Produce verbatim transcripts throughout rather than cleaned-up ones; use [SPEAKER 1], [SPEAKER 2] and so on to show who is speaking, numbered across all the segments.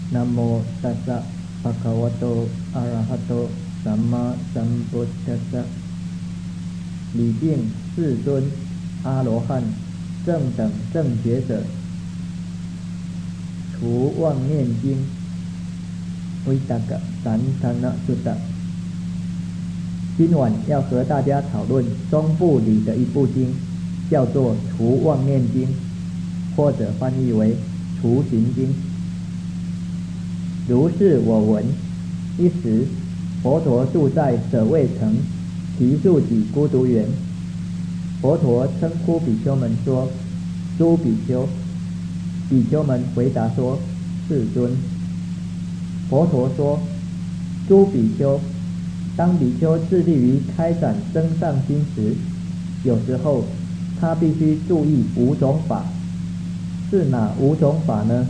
[SPEAKER 1] นะโมตัสสะภะคะวะโตอะระหะโตสัมมาสัมพุทธัสสะ礼敬世尊阿罗汉正等正觉者，除妄念经维达嘎三塔那苏达。今晚要和大家讨论中部里的一部经，叫做《除妄念经》，或者翻译为《除行经》。如是我闻，一时佛陀住在舍卫城祇树己孤独园。佛陀称呼比丘们说：“诸比丘。”比丘们回答说：“世尊。”佛陀说：“诸比丘，当比丘致力于开展增上心时，有时候他必须注意五种法。是哪五种法呢？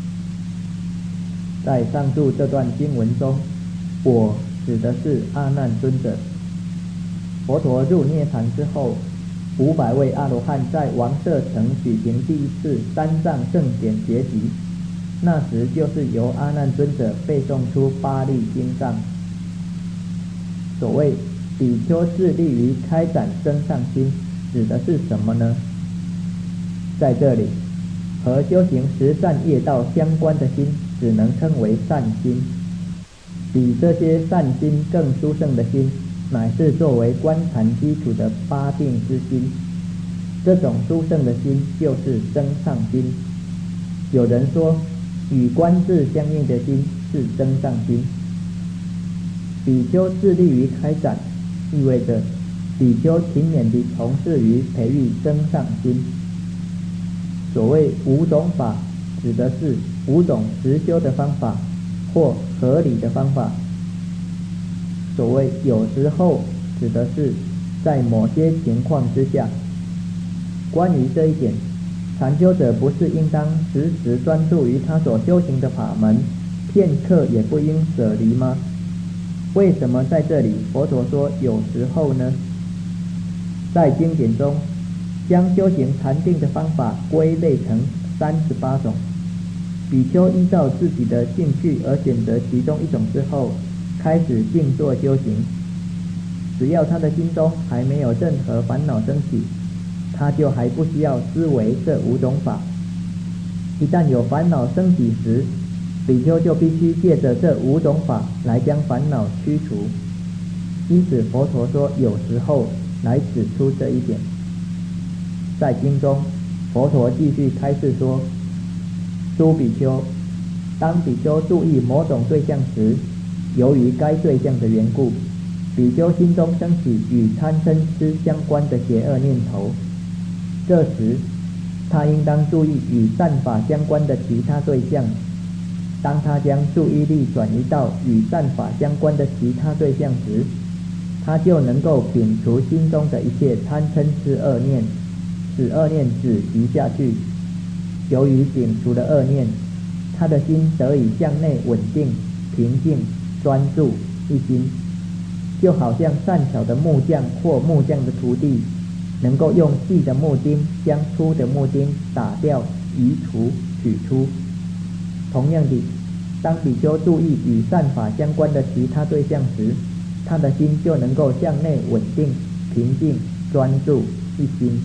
[SPEAKER 1] 在上述这段经文中，我指的是阿难尊者。佛陀入涅槃之后，五百位阿罗汉在王舍城举行第一次三藏正典结集，那时就是由阿难尊者背诵出八力经藏。所谓比丘致力于开展增上心，指的是什么呢？在这里，和修行十善业道相关的心，只能称为善心。比这些善心更殊胜的心，乃是作为观禅基础的八定之心。这种殊胜的心就是增上心。有人说，与观智相应的心是增上心。比丘致力于开展，意味着比丘勤勉地从事于培育增上心。所谓五种法，指的是五种实修的方法或合理的方法。所谓有时候，指的是在某些情况之下。关于这一点，禅修者不是应当时时专注于他所修行的法门，片刻也不应舍离吗？为什么在这里佛陀说有时候呢？在经典中，将修行禅定的方法归类成三十八种。比丘依照自己的兴趣而选择其中一种之后，开始静坐修行。只要他的心中还没有任何烦恼升起，他就还不需要思维这五种法。一旦有烦恼升起时，比丘就必须借着这五种法来将烦恼驱除。因此佛陀说有时候来指出这一点。在经中，佛陀继续开示说：诸比丘，当比丘注意某种对象时，由于该对象的缘故，比丘心中升起与贪嗔痴相关的邪恶念头。这时，他应当注意与善法相关的其他对象。当他将注意力转移到与善法相关的其他对象时，他就能够摒除心中的一切贪嗔痴恶念，使恶念止息下去。由于摒除了恶念，他的心得以向内稳定、平静、专注一心，就好像善巧的木匠或木匠的徒弟能够用细的木钉将粗的木钉打掉、移除、取出。同样的，当比丘注意与善法相关的其他对象时，他的心就能够向内稳定、平静、专注一心。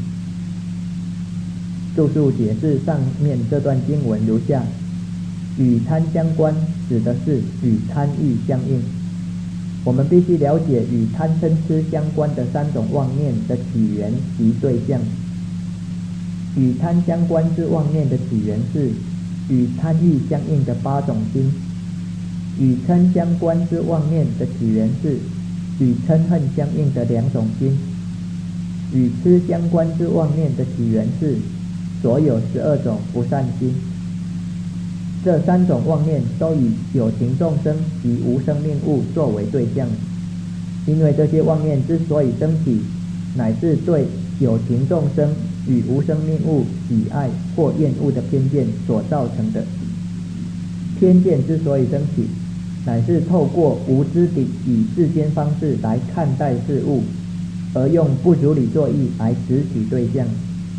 [SPEAKER 1] 注述解释上面这段经文如下：与贪相关，指的是与贪欲相应。我们必须了解与贪嗔痴相关的三种妄念的起源及对象。与贪相关之妄念的起源是与贪欲相应的八种心；与嗔相关之妄念的起源是与嗔恨相应的两种心；与痴相关之妄念的起源是所有十二种不善心。这三种妄念都以有情众生及无生命物作为对象，因为这些妄念之所以升起，乃是对有情众生与无生命物喜爱或厌恶的偏见所造成的。偏见之所以升起，乃是透过无知地以世间方式来看待事物，而用不如理作意来执取对象。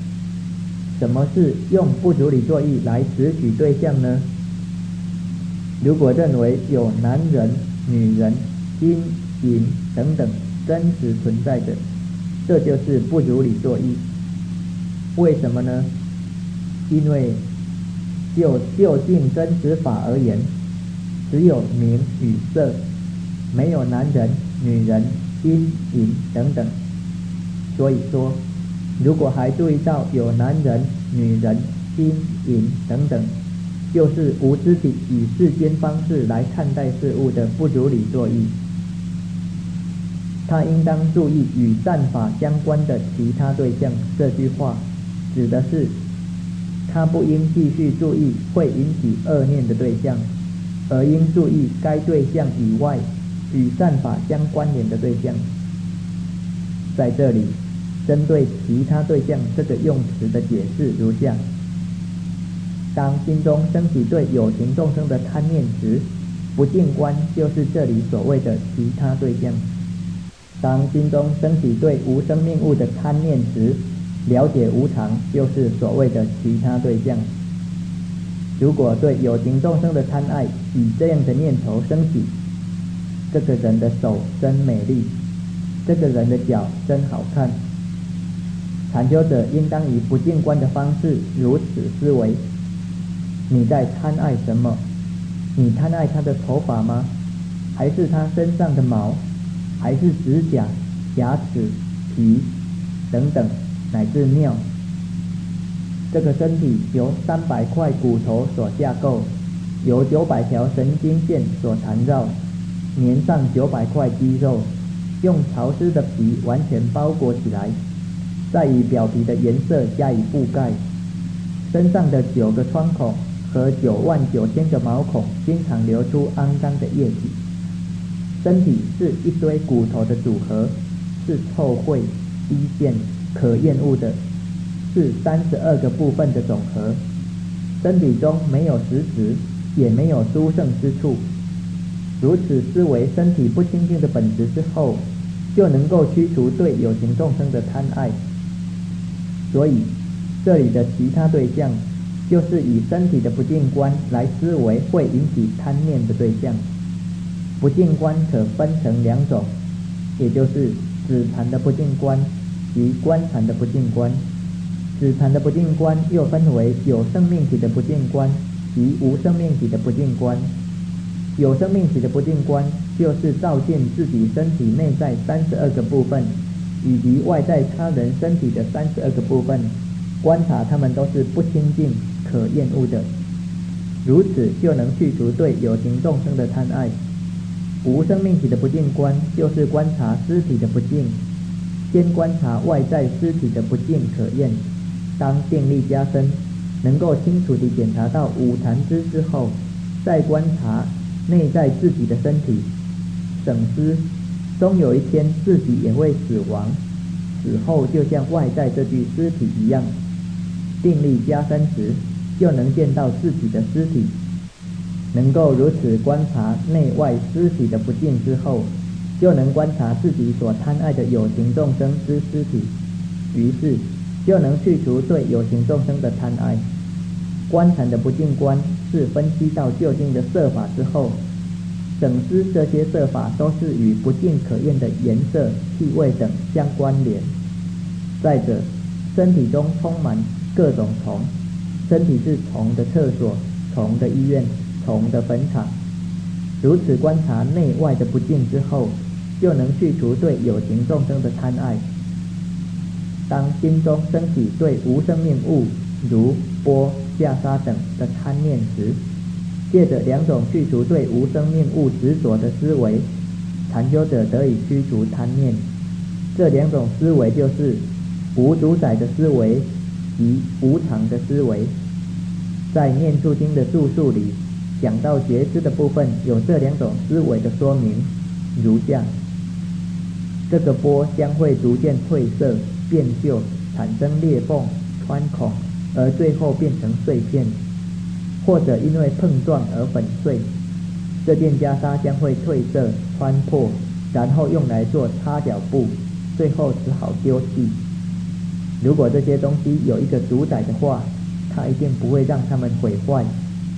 [SPEAKER 1] 什么是用不如理作意来执取对象呢？ 如果认为有男人、女人、金银等等真实存在的，这就是不如理作意。为什么呢？因为就究竟真实法而言，只有名与色，没有男人、女人、金银等等。所以说，如果还注意到有男人、女人、金银等等，就是无知体以世间方式来看待事物的不如理作意。他应当注意与善法相关的其他对象。这句话指的是他不应继续注意会引起恶念的对象，而应注意该对象以外与善法相关联的对象。在这里，针对其他对象这个用词的解释如下：当心中升起对有情众生的贪念时，不净观就是这里所谓的其他对象。当心中升起对无生命物的贪念时，了解无常就是所谓的其他对象。如果对有情众生的贪爱以这样的念头升起，这个人的手真美丽，这个人的脚真好看，禅修者应当以不净观的方式如此思维：你在贪爱什么？你贪爱他的头发吗？还是他身上的毛？还是指甲、牙齿、皮等等，乃至尿？这个身体由三百块骨头所架构，由九百条神经线所缠绕，粘上九百块肌肉，用潮湿的皮完全包裹起来，再以表皮的颜色加以覆盖。身上的九个穿孔和九万九千个毛孔经常流出肮脏的液体。身体是一堆骨头的组合，是臭秽、低贱、可厌恶的，是三十二个部分的总和。身体中没有实质，也没有殊胜之处。如此思维身体不清净的本质之后，就能够驱除对有情众生的贪爱。所以这里的其他对象，就是以身体的不净观来思维会引起贪念的对象。不净观可分成两种，也就是止禅的不净观及观禅的不净观。止禅的不净观又分为有生命体的不净观及无生命体的不净观。有生命体的不净观就是照见自己身体内在三十二个部分，以及外在他人身体的三十二个部分，观察他们都是不清净、可厌恶的，如此就能去除对有情众生的贪爱。无生命体的不净观就是观察尸体的不净，先观察外在尸体的不净可厌。当定力加深，能够清楚地检查到五禅支之后，再观察内在自己的身体，省思终有一天自己也会死亡，死后就像外在这具尸体一样。定力加深时，就能见到自己的尸体。能够如此观察内外尸体的不净之后，就能观察自己所贪爱的有情众生之尸体，于是就能去除对有情众生的贪爱。观禅的不净观是分析到究竟的色法之后，省思这些色法都是与不净可厌的颜色、气味等相关联。再者，身体中充满各种虫，身体是虫的厕所、虫的医院、虫的坟场。如此观察内外的不净之后，就能去除对有情众生的贪爱。当心中升起对无生命物如波、下沙等的贪念时，借着两种去除对无生命物执着的思维，禅修者得以驱除贪念。这两种思维就是无主宰的思维及无常的思维。在念处经的注述里讲到觉知的部分，有这两种思维的说明如下：这个波将会逐渐褪色、变旧，产生裂缝、穿孔，而最后变成碎片，或者因为碰撞而粉碎。这件袈裟将会褪色、穿破，然后用来做擦脚布，最后只好丢弃。如果这些东西有一个主宰的话，他一定不会让它们毁坏。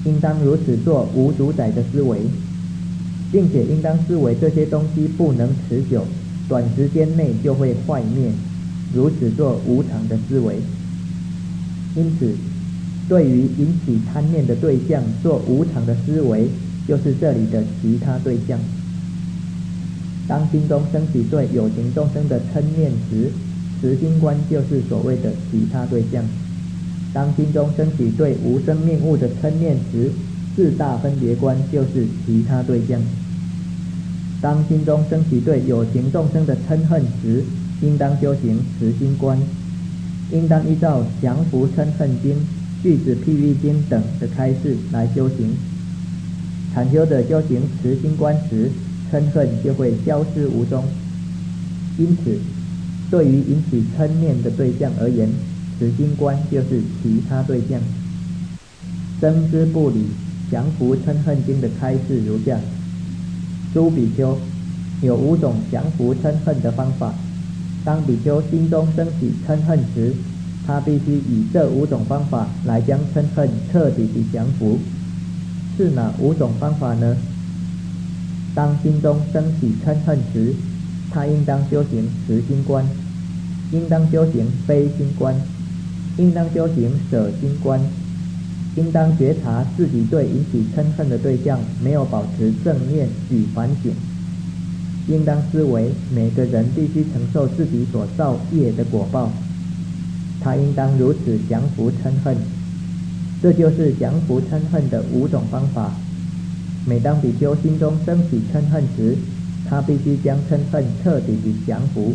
[SPEAKER 1] 应当如此做无主宰的思维，并且应当思维这些东西不能持久，短时间内就会坏灭，如此做无常的思维。因此对于引起贪念的对象做无常的思维，就是这里的其他对象。当心中升起对有情众生的嗔念时，持心观就是所谓的其他对象。当心中升起对无生命物的嗔念时，四大分别观就是其他对象。当心中升起对有情众生的嗔恨时，应当修行持心观，应当依照降伏嗔恨经、句子譬喻经等的开示来修行。禅修者修行持心观时，嗔恨就会消失无踪。因此对于引起嗔念的对象而言，持心观就是其他对象。僧之部里降伏嗔恨经的开示如下：诸比丘，有五种降伏嗔恨的方法。当比丘心中升起嗔恨时，他必须以这五种方法来将嗔恨彻底地降服。是哪五种方法呢？当心中升起嗔恨时，他应当修行持心观，应当修行非心观，应当修行舍心观，应当觉察自己对引起嗔恨的对象没有保持正念与反省，应当思维每个人必须承受自己所造业的果报，他应当如此降服嗔恨。这就是降服嗔恨的五种方法。每当比丘心中升起嗔恨时，他必须将嗔恨彻底地降服。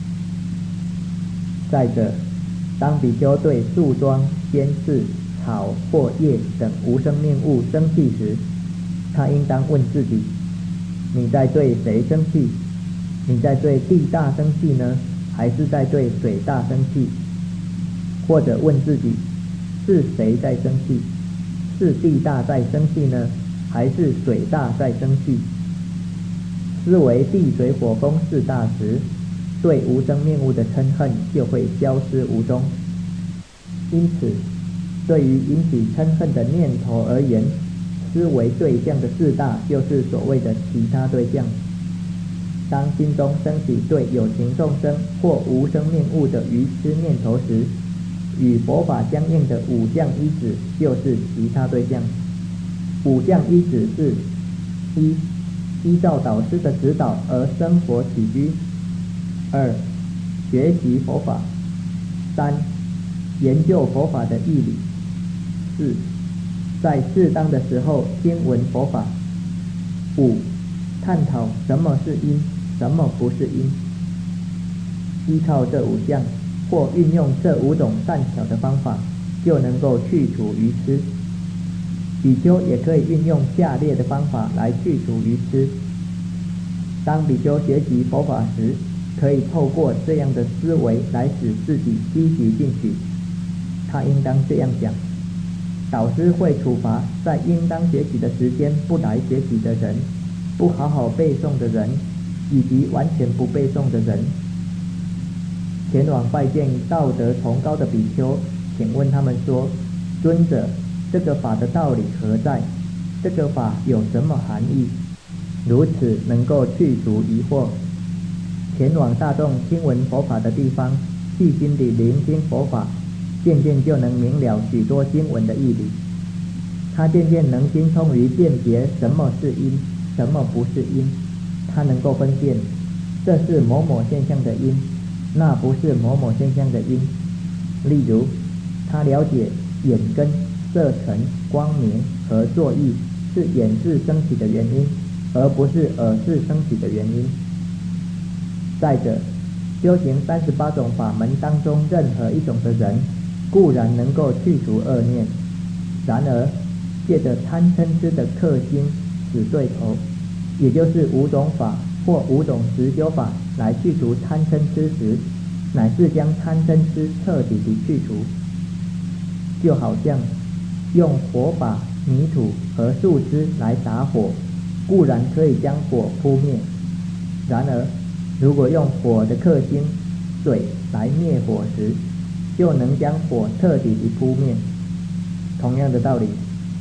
[SPEAKER 1] 再者，当比丘对树桩、尖刺、草或叶等无生命物生气时，他应当问自己：你在对谁生气？你在对地大生气呢，还是在对水大生气？或者问自己：是谁在生气？是地大在生气呢，还是水大在生气？思维地水火风四大时，对无生命物的嗔恨就会消失无踪。因此对于引起嗔恨的念头而言，思维对象的四大就是所谓的其他对象。当心中升起对有情众生或无生命物的愚痴念头时，与佛法相应的五项依止就是其他对象。五项依止是：一、依照导师的指导而生活起居；二、学习佛法；三、研究佛法的义理；四、在适当的时候听闻佛法；五、探讨什么是因，什么不是因。依靠这五项或运用这五种善巧的方法，就能够去除愚痴。比丘也可以运用下列的方法来去除愚痴。当比丘学习佛法时，可以透过这样的思维来使自己积极进取。他应当这样想：导师会处罚在应当学习的时间不来学习的人，不好好背诵的人，以及完全不背诵的人。前往拜见道德崇高的比丘，请问他们说：尊者，这个法的道理何在？这个法有什么含义？如此能够去除疑惑。前往大众听闻佛法的地方，细心地聆听佛法，渐渐就能明了许多经文的义理。他渐渐能精通于辨别什么是因，什么不是因。他能够分辨，这是某某现象的因，那不是某某现象的因。例如，他了解眼根、色尘、光明和作意是眼识升起的原因，而不是耳识升起的原因。再者，修行三十八种法门当中任何一种的人，固然能够去除恶念，然而借着贪嗔痴的克星死对头，也就是五种法或五种实修法来去除贪嗔痴时，乃是将贪嗔痴彻底地去除。就好像用火把、泥土和树枝来打火，固然可以将火扑灭，然而如果用火的克星水来灭火时，就能将火彻底地扑灭。同样的道理，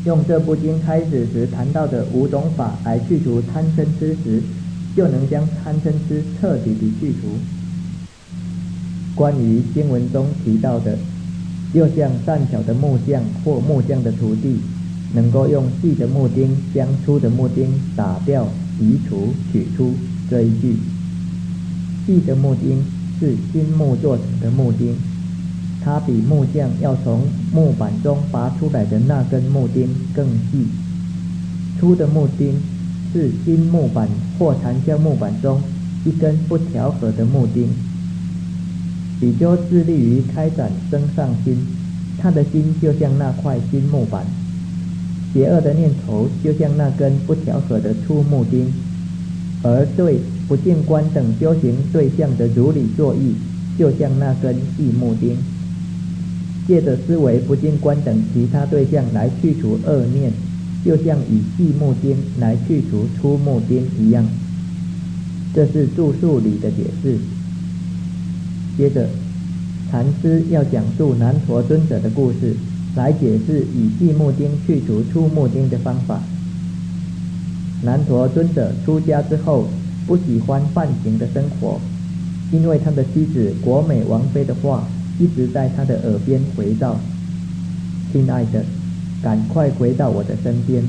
[SPEAKER 1] 用这部经开始时谈到的五种法来去除贪嗔痴时，就能将贪嗔痴彻底地去除。关于经文中提到的，又像善巧的木匠或木匠的徒弟，能够用细的木钉将粗的木钉打掉、移除、取出这一句，细的木钉是新木做成的木钉，它比木匠要从木板中拔出来的那根木钉更细。粗的木钉是新木板或残胶木板中一根不调和的木钉。比丘致力于开展增上心，他的心就像那块新木板，邪恶的念头就像那根不调和的粗木钉，而对不净观等修行对象的如理作意，就像那根细木钉。借着思维不净观等其他对象来去除恶念，就像以细木钉来去除粗木钉一样。这是注述里的解释。接着，禅师要讲述南陀尊者的故事，来解释以细木钉去除粗木钉的方法。南陀尊者出家之后，不喜欢梵行的生活，因为他的妻子国美王妃的话一直在他的耳边回绕：亲爱的，赶快回到我的身边。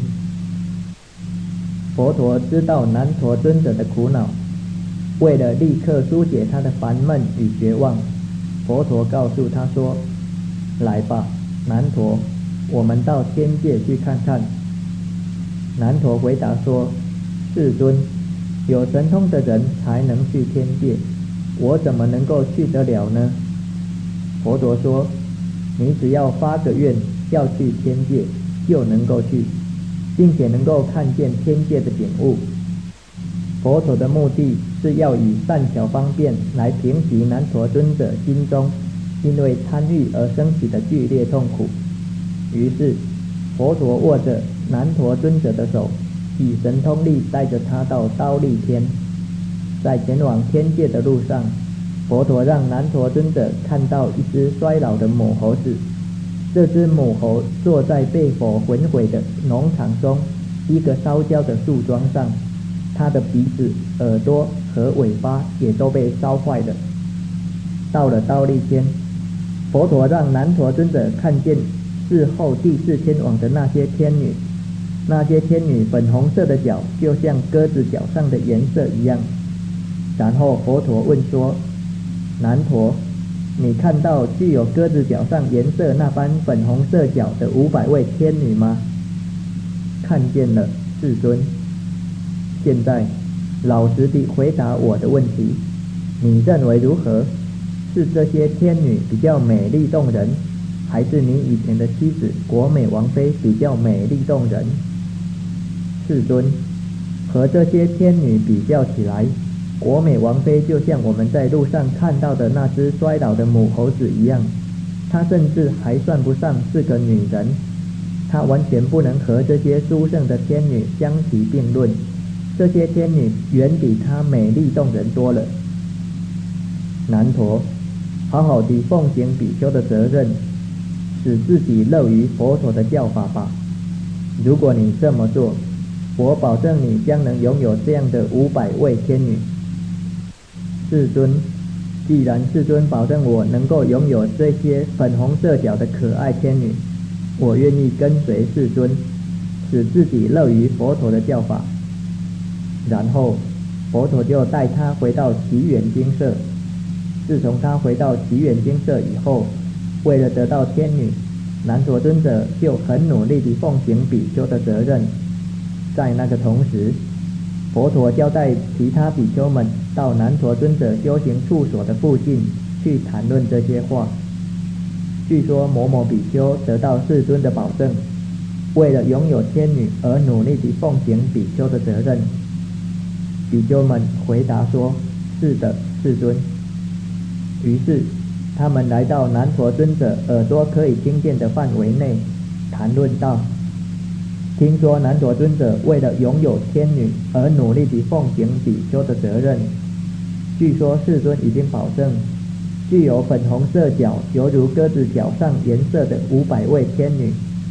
[SPEAKER 1] 佛陀知道南陀尊者的苦恼，为了立刻疏解他的烦闷与绝望，佛陀告诉他说：来吧，南陀，我们到天界去看看。南陀回答说：世尊，有神通的人才能去天界，我怎么能够去得了呢？佛陀说：你只要发个愿要去天界，就能够去，并且能够看见天界的景物。佛陀的目的是要以善巧方便来平息南陀尊者心中因为贪欲而生起的剧烈痛苦。于是佛陀握着南陀尊者的手，以神通力带着他到忉利天。在前往天界的路上，佛陀让南陀尊者看到一只衰老的母猴子。这只母猴坐在被火焚毁的农场中一个烧焦的树桩上，它的鼻子、耳朵和尾巴也都被烧坏了。到了忉利天，佛陀让南陀尊者看见事后第四天王的那些天女，那些天女粉红色的脚就像鸽子脚上的颜色一样。然后佛陀问说：南陀，你看到具有鸽子脚上颜色那般粉红色脚的五百位天女吗？看见了，世尊。现在老实地回答我的问题，你认为如何？是这些天女比较美丽动人，还是你以前的妻子国美王妃比较美丽动人？世尊，和这些天女比较起来，国美王妃就像我们在路上看到的那只衰老的母猴子一样，她甚至还算不上是个女人，她完全不能和这些殊胜的天女相提并论。这些天女远比她美丽动人多了。南陀，好好地奉行比丘的责任，使自己乐于佛陀的教法吧。如果你这么做，我保证你将能拥有这样的五百位天女。世尊，既然世尊保证我能够拥有这些粉红色脚的可爱天女，我愿意跟随世尊，使自己乐于佛陀的教法。然后佛陀就带他回到祇园精舍。自从他回到祇园精舍以后，为了得到天女，南陀尊者就很努力地奉行比丘的责任。在那个同时，佛陀交代其他比丘们到南陀尊者修行处所的附近去谈论这些话。据说某某比丘得到世尊的保证，为了拥有天女而努力地奉行比丘的责任。比丘们回答说：是的，世尊。于是他们来到南陀尊者耳朵可以听见的范围内，谈论道：听说南陀尊者为了拥有天女而努力地奉行比丘的责任。据说世尊已经保证，具有粉红色脚犹如鸽子脚上颜色的五百位天女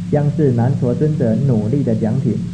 [SPEAKER 1] 将是南陀尊者努力的奖品。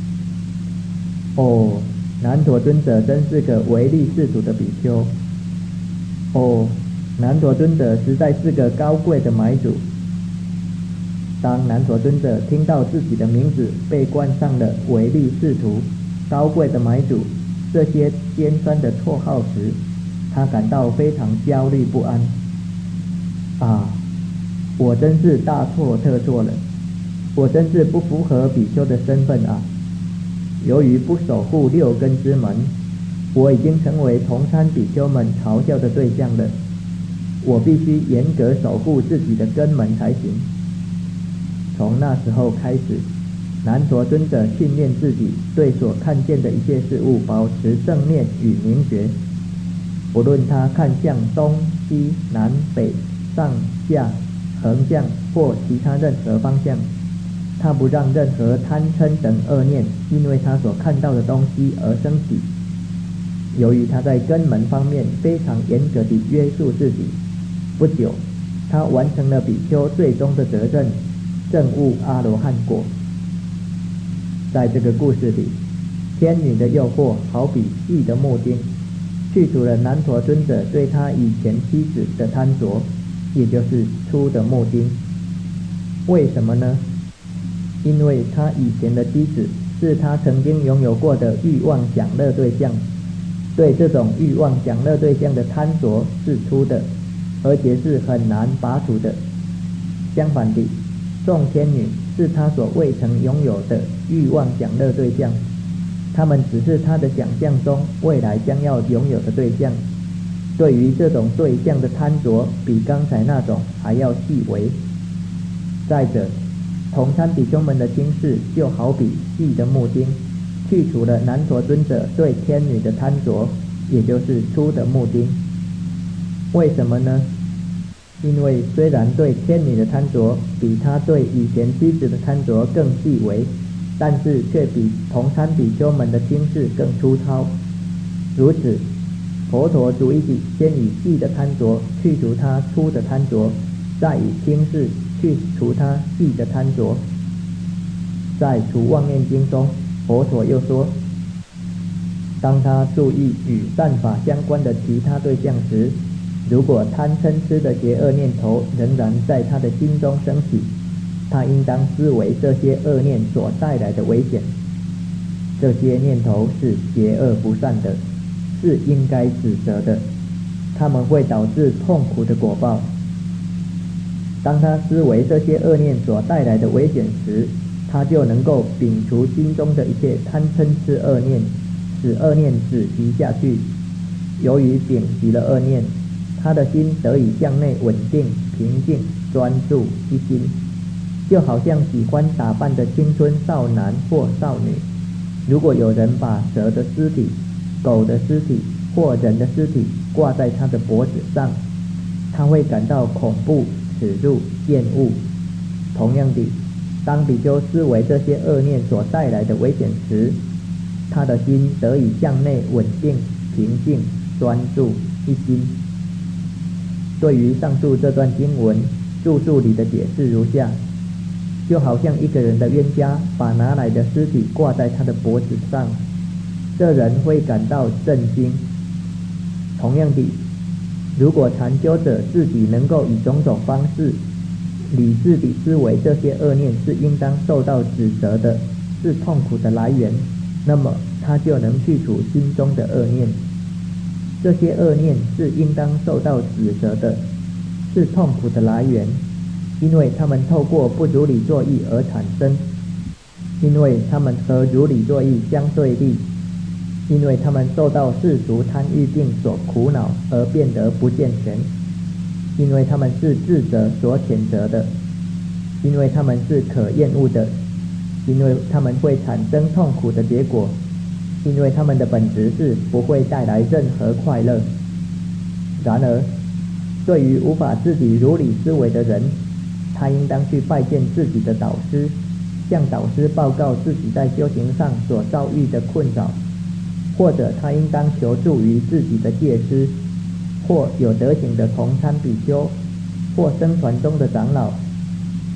[SPEAKER 1] 哦，南陀尊者真是个唯利是图的比丘。哦，南陀尊者实在是个高贵的买主。当南陀尊者听到自己的名字被冠上了唯利是图、高贵的买主这些尖酸的绰号时，他感到非常焦虑不安。啊，我真是大错特错了，我真是不符合比丘的身份啊！由于不守护六根之门，我已经成为同参比丘们嘲笑的对象了。我必须严格守护自己的根门才行。从那时候开始，南陀尊者训练自己对所看见的一切事物保持正念与明觉，不论他看向东西南北上下横向或其他任何方向，他不让任何贪嗔等恶念因为他所看到的东西而升起。由于他在根门方面非常严格地约束自己，不久他完成了比丘最终的责任，证悟阿罗汉果。在这个故事里，天女的诱惑好比细的木钉，去除了南陀尊者对他以前妻子的贪着，也就是粗的木钉。为什么呢？因为他以前的妻子是他曾经拥有过的欲望享乐对象，对这种欲望享乐对象的贪着是粗的，而且是很难拔除的。相反地，众天女是他所未曾拥有的欲望享乐对象，他们只是他的想象中未来将要拥有的对象。对于这种对象的贪着比刚才那种还要细微。再者，同参比丘们的轻视就好比细的木钉，去除了南陀尊者对天女的贪着，也就是粗的木钉。为什么呢？因为虽然对天女的贪着比他对以前妻子的贪着更细微，但是却比同参比丘们的轻视更粗糙。如此，佛陀主一体先以细的贪着去除他粗的贪着，再以轻视去除他细的贪着。在《除妄念经》中，佛陀又说，当他注意与善法相关的其他对象时，如果贪嗔痴的邪恶念头仍然在他的心中升起，他应当思维这些恶念所带来的危险。这些念头是邪恶不善的，是应该指责的，它们会导致痛苦的果报。当他思维这些恶念所带来的危险时，他就能够摒除心中的一切贪嗔痴恶念，使恶念止息下去。由于摒息了恶念，他的心得以向内稳定、平静、专注一心，就好像喜欢打扮的青春少男或少女。如果有人把蛇的尸体、狗的尸体或人的尸体挂在他的脖子上，他会感到恐怖、耻辱、厌恶。同样的，当比丘思维这些恶念所带来的危险时，他的心得以向内稳定、平静、专注一心。对于上述这段经文注述里的解释如下：就好像一个人的冤家把拿来的尸体挂在他的脖子上，这人会感到震惊。同样的，如果禅修者自己能够以种种方式理智地思维这些恶念是应当受到指责的，是痛苦的来源，那么他就能去除心中的恶念。这些恶念是应当受到指责的，是痛苦的来源，因为他们透过不如理作意而产生，因为他们和如理作意相对立，因为他们受到世俗贪欲病所苦恼而变得不健全，因为他们是智者所谴责的，因为他们是可厌恶的，因为他们会产生痛苦的结果，因为他们的本质是不会带来任何快乐。然而，对于无法自己如理思维的人，他应当去拜见自己的导师，向导师报告自己在修行上所遭遇的困扰，或者他应当求助于自己的戒师，或有德行的同参比丘，或僧团中的长老，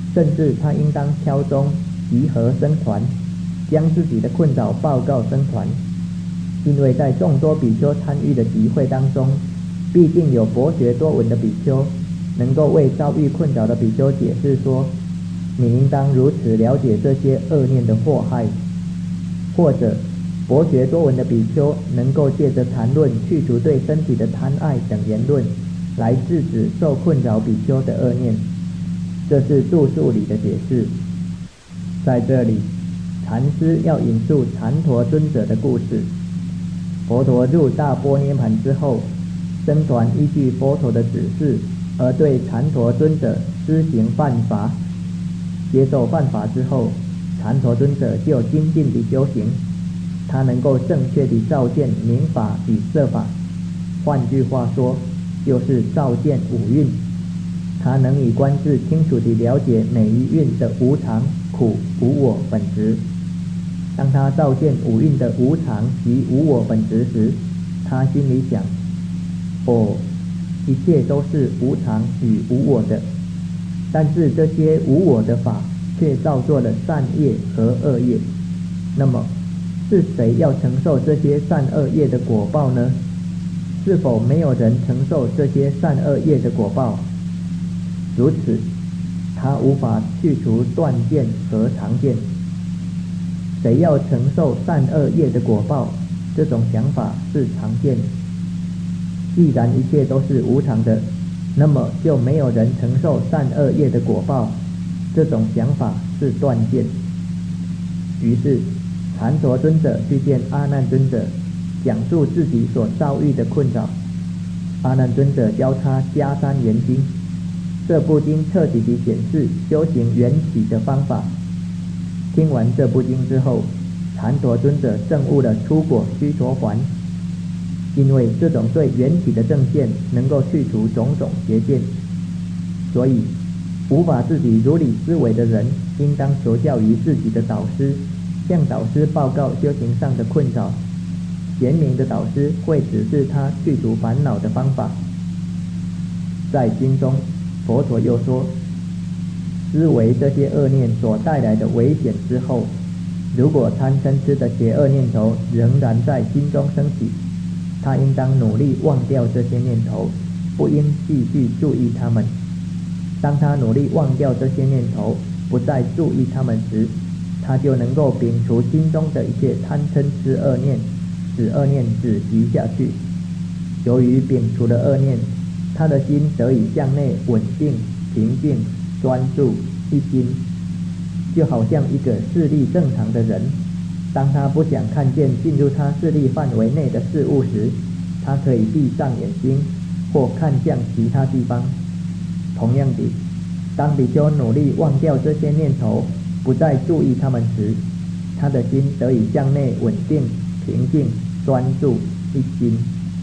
[SPEAKER 1] 甚至他应当敲钟集合僧团，将自己的困扰报告僧团。因为在众多比丘参与的集会当中，必定有博学多闻的比丘，能够为遭遇困扰的比丘解释说，你应当如此了解这些恶念的祸害。或者博学多闻的比丘能够借着谈论去除对身体的贪爱等言论，来制止受困扰比丘的恶念。这是著述里的解释。在这里，禅师要引述禅陀尊者的故事。佛陀入大般涅盘之后，僧团依据佛陀的指示，而对禅陀尊者施行犯法。接受犯法之后，禅陀尊者就精进地修行，他能够正确地照见明法与色法，换句话说，就是照见五蕴。他能以观智清楚地了解每一蕴的无常、苦、无我本质。当他照见五蕴的无常及无我本质时，他心里想：哦，一切都是无常与无我的，但是这些无我的法却造作了善业和恶业。那么，是谁要承受这些善恶业的果报呢？是否没有人承受这些善恶业的果报？如此，他无法去除断见和常见。谁要承受善恶业的果报？这种想法是常见。既然一切都是无常的，那么就没有人承受善恶业的果报。这种想法是断见。于是，禅陀尊者去见阿难尊者，讲述自己所遭遇的困扰。阿难尊者教他迦山圆经，这部经彻底地显示修行缘起的方法。听完这部经之后，禅陀尊者证悟了出果须陀洹。因为这种对缘起的正见能够去除种种邪见，所以无法自己如理思维的人，应当求教于自己的导师，向导师报告修行上的困扰。贤明的导师会指示他去除烦恼的方法。在经中，佛陀又说，思维这些恶念所带来的危险之后，如果贪嗔痴的邪恶念头仍然在心中升起，他应当努力忘掉这些念头，不应继续注意他们。当他努力忘掉这些念头，不再注意他们时，他就能够摒除心中的一切贪嗔痴恶念，使恶念止息下去。由于摒除了恶念，他的心得以向内稳定、平静、专注、一心，就好像一个视力正常的人，当他不想看见进入他视力范围内的事物时，他可以闭上眼睛或看向其他地方。同样的，当比丘努力忘掉这些念头，不再注意他们时，他的心得以向内稳定、平静、专注、一心。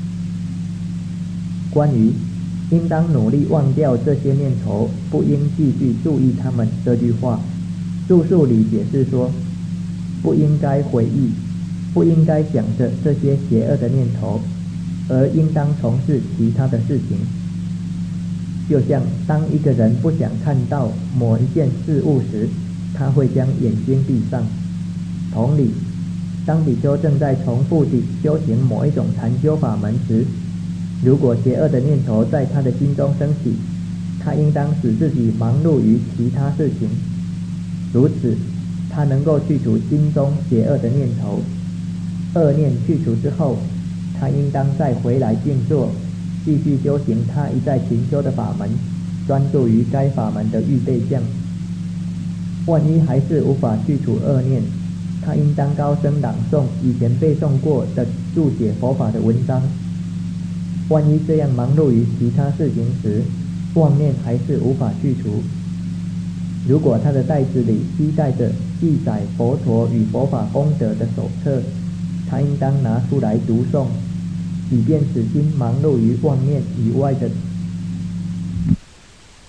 [SPEAKER 1] 关于应当努力忘掉这些念头，不应继续注意他们这句话，著述里解释说，不应该回忆，不应该想着这些邪恶的念头，而应当从事其他的事情。就像当一个人不想看到某一件事物时，他会将眼睛闭上。同理，当比丘正在重复地修行某一种禅修法门时，如果邪恶的念头在他的心中升起，他应当使自己忙碌于其他事情。如此，他能够去除心中邪恶的念头。恶念去除之后，他应当再回来静坐，继续修行他一再勤修的法门，专注于该法门的预备相。万一还是无法去除恶念，他应当高声朗诵以前背诵过的注解佛法的文章。万一这样忙碌于其他事情时，妄念还是无法去除，如果他的袋子里携带着记载佛陀与佛法功德的手册，他应当拿出来读诵，以便使心忙碌于妄念以外的